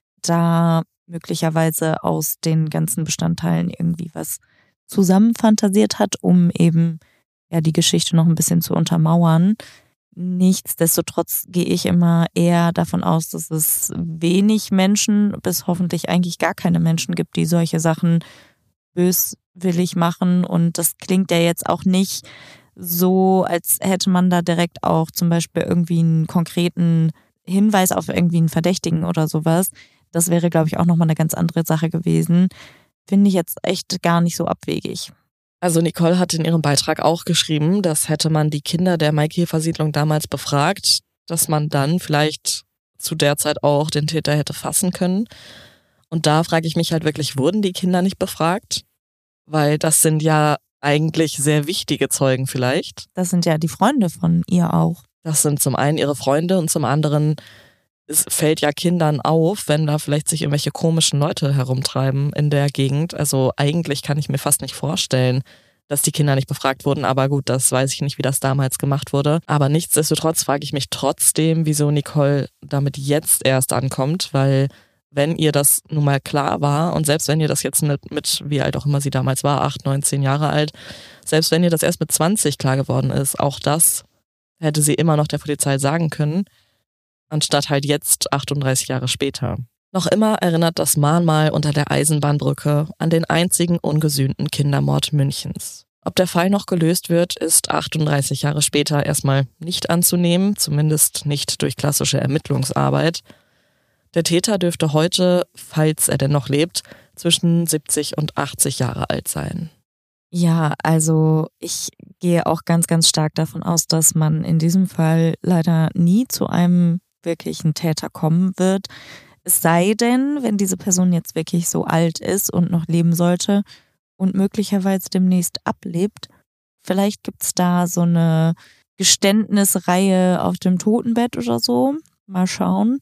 da möglicherweise aus den ganzen Bestandteilen irgendwie was zusammenfantasiert hat, um eben ja die Geschichte noch ein bisschen zu untermauern. Nichtsdestotrotz gehe ich immer eher davon aus, dass es wenig Menschen, bis hoffentlich eigentlich gar keine Menschen gibt, die solche Sachen böswillig machen. Und das klingt ja jetzt auch nicht so, als hätte man da direkt auch zum Beispiel irgendwie einen konkreten Hinweis auf irgendwie einen Verdächtigen oder sowas. Das wäre, glaube ich, auch nochmal eine ganz andere Sache gewesen. Finde ich jetzt echt gar nicht so abwegig. Also Nicole hat in ihrem Beitrag auch geschrieben, dass hätte man die Kinder der Maikäfer-Siedlung damals befragt, dass man dann vielleicht zu der Zeit auch den Täter hätte fassen können. Und da frage ich mich halt wirklich, wurden die Kinder nicht befragt? Weil das sind ja eigentlich sehr wichtige Zeugen vielleicht. Das sind ja die Freunde von ihr auch. Das sind zum einen ihre Freunde und zum anderen es fällt ja Kindern auf, wenn da vielleicht sich irgendwelche komischen Leute herumtreiben in der Gegend. Also eigentlich kann ich mir fast nicht vorstellen, dass die Kinder nicht befragt wurden. Aber gut, das weiß ich nicht, wie das damals gemacht wurde. Aber nichtsdestotrotz frage ich mich trotzdem, wieso Nicole damit jetzt erst ankommt. Weil wenn ihr das nun mal klar war und selbst wenn ihr das jetzt mit, mit wie alt auch immer sie damals war, acht, neun, zehn Jahre alt, selbst wenn ihr das erst mit zwanzig klar geworden ist, auch das hätte sie immer noch der Polizei sagen können. Anstatt halt jetzt achtunddreißig Jahre später. Noch immer erinnert das Mahnmal unter der Eisenbahnbrücke an den einzigen ungesühnten Kindermord Münchens. Ob der Fall noch gelöst wird, ist achtunddreißig Jahre später erstmal nicht anzunehmen, zumindest nicht durch klassische Ermittlungsarbeit. Der Täter dürfte heute, falls er denn noch lebt, zwischen siebzig und achtzig Jahre alt sein. Ja, also ich gehe auch ganz, ganz stark davon aus, dass man in diesem Fall leider nie zu einem wirklichen Täter kommen wird. Es sei denn, wenn diese Person jetzt wirklich so alt ist und noch leben sollte und möglicherweise demnächst ablebt, vielleicht gibt es da so eine Geständnisreihe auf dem Totenbett oder so. Mal schauen.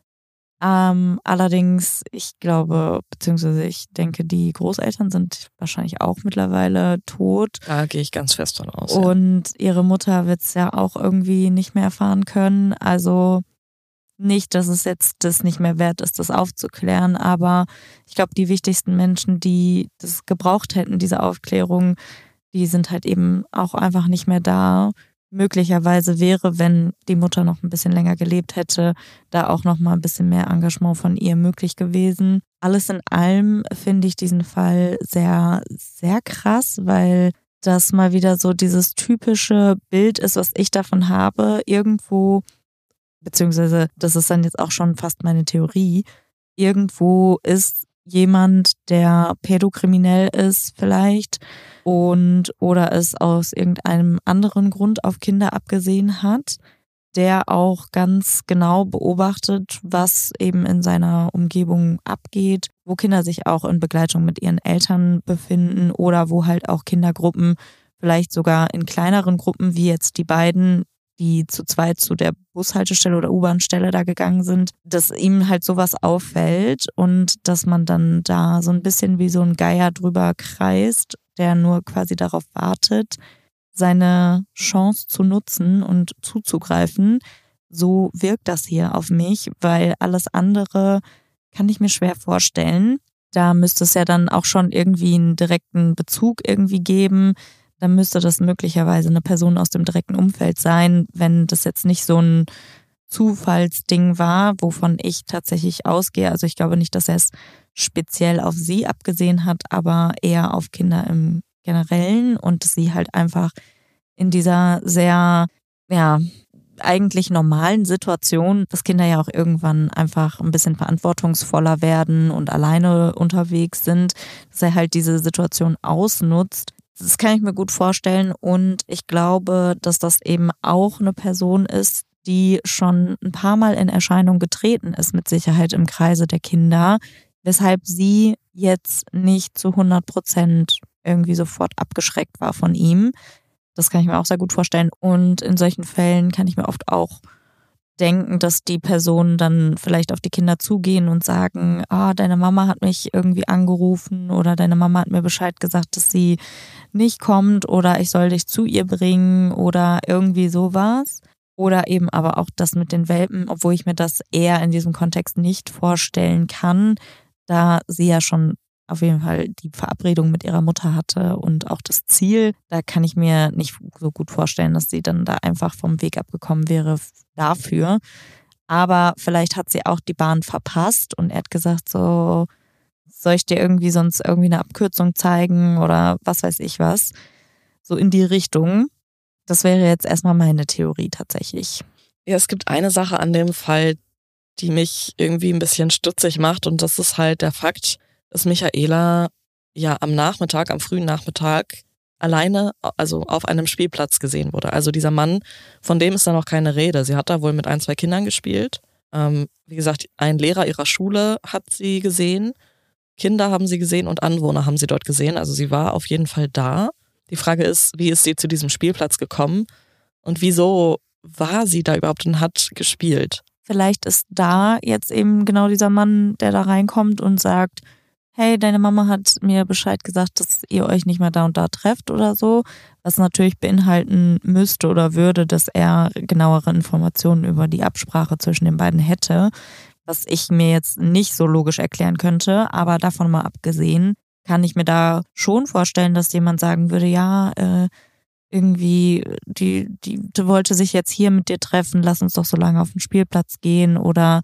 Ähm, allerdings, ich glaube, beziehungsweise ich denke, die Großeltern sind wahrscheinlich auch mittlerweile tot. Da gehe ich ganz fest von aus. Und ja. Ihre Mutter wird es ja auch irgendwie nicht mehr erfahren können. Also nicht, dass es jetzt das nicht mehr wert ist, das aufzuklären, aber ich glaube, die wichtigsten Menschen, die das gebraucht hätten, diese Aufklärung, die sind halt eben auch einfach nicht mehr da. Möglicherweise wäre, wenn die Mutter noch ein bisschen länger gelebt hätte, da auch noch mal ein bisschen mehr Engagement von ihr möglich gewesen. Alles in allem finde ich diesen Fall sehr, sehr krass, weil das mal wieder so dieses typische Bild ist, was ich davon habe, irgendwo, beziehungsweise das ist dann jetzt auch schon fast meine Theorie, irgendwo ist jemand, der pädokriminell ist vielleicht und oder es aus irgendeinem anderen Grund auf Kinder abgesehen hat, der auch ganz genau beobachtet, was eben in seiner Umgebung abgeht, wo Kinder sich auch in Begleitung mit ihren Eltern befinden oder wo halt auch Kindergruppen, vielleicht sogar in kleineren Gruppen wie jetzt die beiden, die zu zweit zu der Bushaltestelle oder U-Bahn-Stelle da gegangen sind, dass ihm halt sowas auffällt und dass man dann da so ein bisschen wie so ein Geier drüber kreist, der nur quasi darauf wartet, seine Chance zu nutzen und zuzugreifen. So wirkt das hier auf mich, weil alles andere kann ich mir schwer vorstellen. Da müsste es ja dann auch schon irgendwie einen direkten Bezug irgendwie geben. Dann müsste das möglicherweise eine Person aus dem direkten Umfeld sein, wenn das jetzt nicht so ein Zufallsding war, wovon ich tatsächlich ausgehe. Also ich glaube nicht, dass er es speziell auf sie abgesehen hat, aber eher auf Kinder im Generellen und sie halt einfach in dieser sehr, ja, eigentlich normalen Situation, dass Kinder ja auch irgendwann einfach ein bisschen verantwortungsvoller werden und alleine unterwegs sind, dass er halt diese Situation ausnutzt. Das kann ich mir gut vorstellen und ich glaube, dass das eben auch eine Person ist, die schon ein paar Mal in Erscheinung getreten ist, mit Sicherheit im Kreise der Kinder, weshalb sie jetzt nicht zu hundert Prozent irgendwie sofort abgeschreckt war von ihm. Das kann ich mir auch sehr gut vorstellen. Und in solchen Fällen kann ich mir oft auch denken, dass die Personen dann vielleicht auf die Kinder zugehen und sagen, ah, deine Mama hat mich irgendwie angerufen oder deine Mama hat mir Bescheid gesagt, dass sie nicht kommt oder ich soll dich zu ihr bringen oder irgendwie sowas. Oder eben aber auch das mit den Welpen, obwohl ich mir das eher in diesem Kontext nicht vorstellen kann, da sie ja schon auf jeden Fall die Verabredung mit ihrer Mutter hatte und auch das Ziel. Da kann ich mir nicht so gut vorstellen, dass sie dann da einfach vom Weg abgekommen wäre dafür. Aber vielleicht hat sie auch die Bahn verpasst und er hat gesagt so, soll ich dir irgendwie sonst irgendwie eine Abkürzung zeigen oder was weiß ich was. So in die Richtung. Das wäre jetzt erstmal meine Theorie tatsächlich. Ja, es gibt eine Sache an dem Fall, die mich irgendwie ein bisschen stutzig macht und das ist halt der Fakt, dass Michaela ja am Nachmittag, am frühen Nachmittag alleine, also auf einem Spielplatz gesehen wurde. Also dieser Mann, von dem ist da noch keine Rede. Sie hat da wohl mit ein, zwei Kindern gespielt. Ähm, wie gesagt, ein Lehrer ihrer Schule hat sie gesehen, Kinder haben sie gesehen und Anwohner haben sie dort gesehen. Also sie war auf jeden Fall da. Die Frage ist, wie ist sie zu diesem Spielplatz gekommen und wieso war sie da überhaupt und hat gespielt? Vielleicht ist da jetzt eben genau dieser Mann, der da reinkommt und sagt, hey, deine Mama hat mir Bescheid gesagt, dass ihr euch nicht mehr da und da trefft oder so, was natürlich beinhalten müsste oder würde, dass er genauere Informationen über die Absprache zwischen den beiden hätte, was ich mir jetzt nicht so logisch erklären könnte, aber davon mal abgesehen, kann ich mir da schon vorstellen, dass jemand sagen würde, ja, äh, irgendwie, die, die, die wollte sich jetzt hier mit dir treffen, lass uns doch so lange auf den Spielplatz gehen oder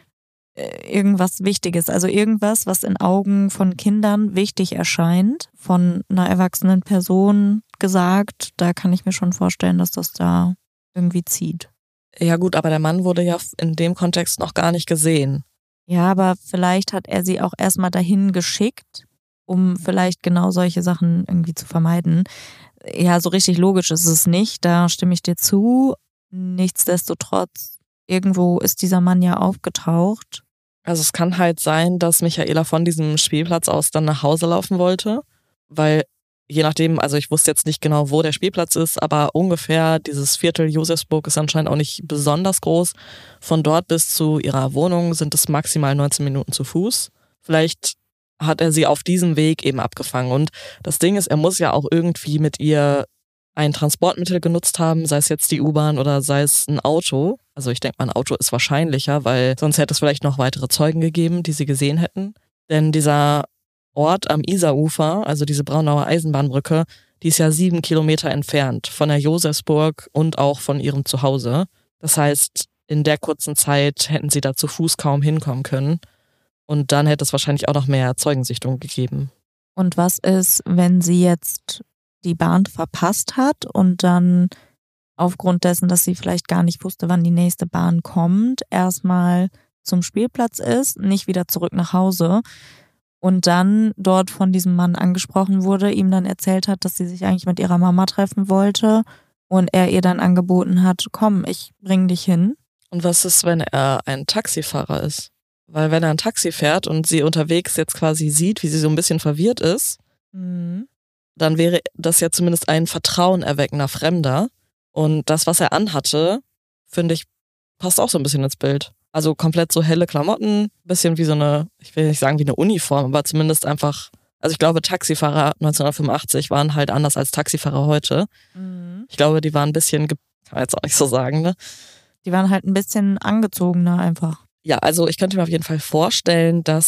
irgendwas Wichtiges, also irgendwas, was in Augen von Kindern wichtig erscheint, von einer erwachsenen Person gesagt, da kann ich mir schon vorstellen, dass das da irgendwie zieht. Ja gut, aber der Mann wurde ja in dem Kontext noch gar nicht gesehen. Ja, aber vielleicht hat er sie auch erstmal dahin geschickt, um vielleicht genau solche Sachen irgendwie zu vermeiden. Ja, so richtig logisch ist es nicht, da stimme ich dir zu. Nichtsdestotrotz, irgendwo ist dieser Mann ja aufgetaucht. Also es kann halt sein, dass Michaela von diesem Spielplatz aus dann nach Hause laufen wollte, weil je nachdem, also ich wusste jetzt nicht genau, wo der Spielplatz ist, aber ungefähr dieses Viertel Josefsburg ist anscheinend auch nicht besonders groß. Von dort bis zu ihrer Wohnung sind es maximal neunzehn Minuten zu Fuß. Vielleicht hat er sie auf diesem Weg eben abgefangen. Und das Ding ist, er muss ja auch irgendwie mit ihr ein Transportmittel genutzt haben, sei es jetzt die U-Bahn oder sei es ein Auto. Also ich denke mal, ein Auto ist wahrscheinlicher, weil sonst hätte es vielleicht noch weitere Zeugen gegeben, die sie gesehen hätten. Denn dieser Ort am Isarufer, also diese Braunauer Eisenbahnbrücke, die ist ja sieben Kilometer entfernt von der Josefsburg und auch von ihrem Zuhause. Das heißt, in der kurzen Zeit hätten sie da zu Fuß kaum hinkommen können. Und dann hätte es wahrscheinlich auch noch mehr Zeugensichtungen gegeben. Und was ist, wenn sie jetzt die Bahn verpasst hat und dann aufgrund dessen, dass sie vielleicht gar nicht wusste, wann die nächste Bahn kommt, erstmal zum Spielplatz ist, nicht wieder zurück nach Hause und dann dort von diesem Mann angesprochen wurde, ihm dann erzählt hat, dass sie sich eigentlich mit ihrer Mama treffen wollte und er ihr dann angeboten hat, komm, ich bring dich hin. Und was ist, wenn er ein Taxifahrer ist? Weil wenn er ein Taxi fährt und sie unterwegs jetzt quasi sieht, wie sie so ein bisschen verwirrt ist, mhm. dann wäre das ja zumindest ein vertrauenerweckender Fremder. Und das, was er anhatte, finde ich, passt auch so ein bisschen ins Bild. Also komplett so helle Klamotten, bisschen wie so eine, ich will nicht sagen wie eine Uniform, aber zumindest einfach, also ich glaube, Taxifahrer neunzehnhundertfünfundachtzig waren halt anders als Taxifahrer heute. Mhm. Ich glaube, die waren ein bisschen, kann man jetzt auch nicht so sagen, ne? Die waren halt ein bisschen angezogener einfach. Ja, also ich könnte mir auf jeden Fall vorstellen, dass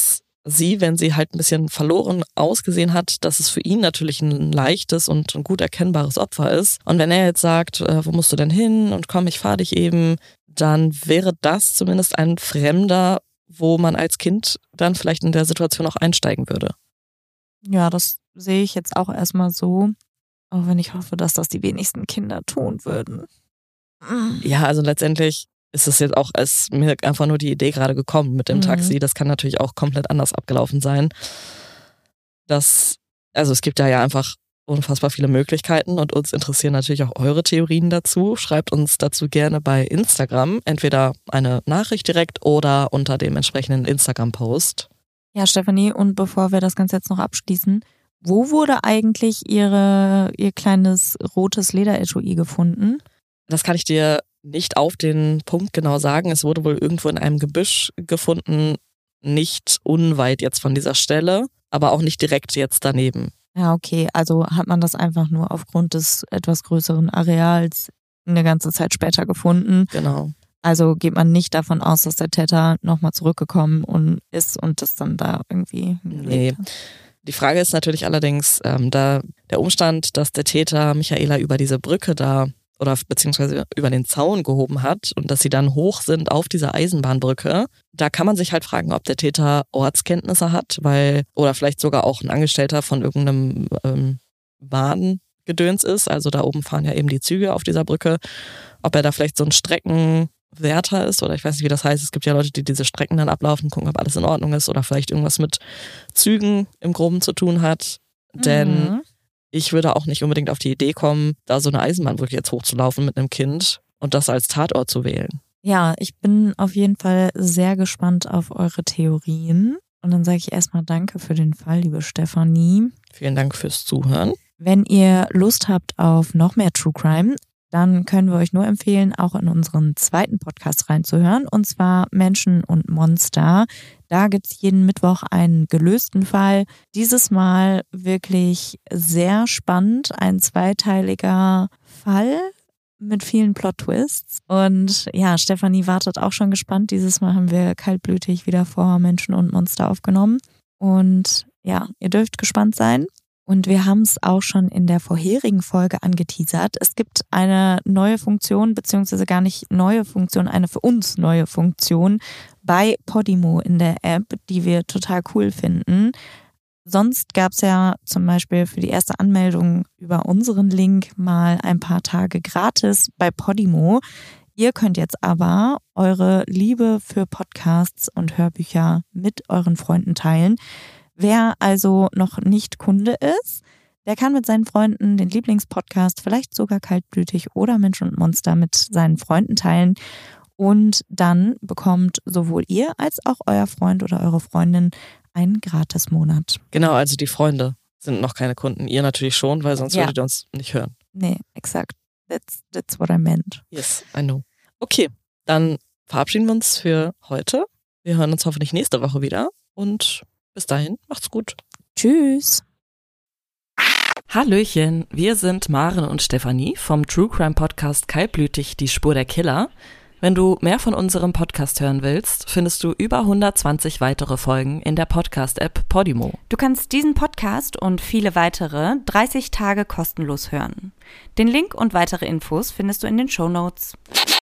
sie, wenn sie halt ein bisschen verloren ausgesehen hat, dass es für ihn natürlich ein leichtes und ein gut erkennbares Opfer ist. Und wenn er jetzt sagt, äh, wo musst du denn hin und komm, ich fahr dich eben, dann wäre das zumindest ein Fremder, wo man als Kind dann vielleicht in der Situation auch einsteigen würde. Ja, das sehe ich jetzt auch erstmal so, auch wenn ich hoffe, dass das die wenigsten Kinder tun würden. Ja, also letztendlich ist es jetzt auch, ist mir einfach nur die Idee gerade gekommen mit dem Mhm. Taxi. Das kann natürlich auch komplett anders abgelaufen sein. Das, also es gibt da ja einfach unfassbar viele Möglichkeiten und uns interessieren natürlich auch eure Theorien dazu. Schreibt uns dazu gerne bei Instagram, entweder eine Nachricht direkt oder unter dem entsprechenden Instagram-Post. Ja, Stefanie, und bevor wir das Ganze jetzt noch abschließen, wo wurde eigentlich ihre, ihr kleines rotes Lederetui gefunden? Das kann ich dir nicht auf den Punkt genau sagen. Es wurde wohl irgendwo in einem Gebüsch gefunden, nicht unweit jetzt von dieser Stelle, aber auch nicht direkt jetzt daneben. Ja, okay, also hat man das einfach nur aufgrund des etwas größeren Areals eine ganze Zeit später gefunden. Genau. Also geht man nicht davon aus, dass der Täter nochmal zurückgekommen und ist und das dann da irgendwie Nee. hat. Die Frage ist natürlich allerdings, ähm, da der Umstand, dass der Täter Michaela über diese Brücke da oder beziehungsweise über den Zaun gehoben hat und dass sie dann hoch sind auf dieser Eisenbahnbrücke, da kann man sich halt fragen, ob der Täter Ortskenntnisse hat, weil oder vielleicht sogar auch ein Angestellter von irgendeinem ähm, Bahngedöns ist. Also da oben fahren ja eben die Züge auf dieser Brücke. Ob er da vielleicht so ein Streckenwärter ist oder ich weiß nicht, wie das heißt. Es gibt ja Leute, die diese Strecken dann ablaufen, gucken, ob alles in Ordnung ist oder vielleicht irgendwas mit Zügen im Groben zu tun hat. Denn Mhm. ich würde auch nicht unbedingt auf die Idee kommen, da so eine Eisenbahnbrücke jetzt hochzulaufen mit einem Kind und das als Tatort zu wählen. Ja, ich bin auf jeden Fall sehr gespannt auf eure Theorien. Und dann sage ich erstmal danke für den Fall, liebe Stefanie. Vielen Dank fürs Zuhören. Wenn ihr Lust habt auf noch mehr True Crime, dann können wir euch nur empfehlen, auch in unseren zweiten Podcast reinzuhören, und zwar Menschen und Monster. Da gibt's jeden Mittwoch einen gelösten Fall. Dieses Mal wirklich sehr spannend, ein zweiteiliger Fall mit vielen Plot-Twists. Und ja, Stefanie wartet auch schon gespannt. Dieses Mal haben wir kaltblütig wieder vor Menschen und Monster aufgenommen. Und ja, ihr dürft gespannt sein. Und wir haben es auch schon in der vorherigen Folge angeteasert. Es gibt eine neue Funktion, beziehungsweise gar nicht neue Funktion, eine für uns neue Funktion bei Podimo in der App, die wir total cool finden. Sonst gab es ja zum Beispiel für die erste Anmeldung über unseren Link mal ein paar Tage gratis bei Podimo. Ihr könnt jetzt aber eure Liebe für Podcasts und Hörbücher mit euren Freunden teilen. Wer also noch nicht Kunde ist, der kann mit seinen Freunden den Lieblingspodcast, vielleicht sogar kaltblütig oder Mensch und Monster, mit seinen Freunden teilen. Und dann bekommt sowohl ihr als auch euer Freund oder eure Freundin einen Gratis-Monat. Genau, also die Freunde sind noch keine Kunden. Ihr natürlich schon, weil sonst Ja. würdet ihr uns nicht hören. Nee, exakt. That's, that's what I meant. Yes, I know. Okay, dann verabschieden wir uns für heute. Wir hören uns hoffentlich nächste Woche wieder und bis dahin, macht's gut. Tschüss. Hallöchen, wir sind Maren und Stefanie vom True Crime Podcast Kaltblütig, die Spur der Killer. Wenn du mehr von unserem Podcast hören willst, findest du über hundertzwanzig weitere Folgen in der Podcast-App Podimo. Du kannst diesen Podcast und viele weitere dreißig Tage kostenlos hören. Den Link und weitere Infos findest du in den Shownotes.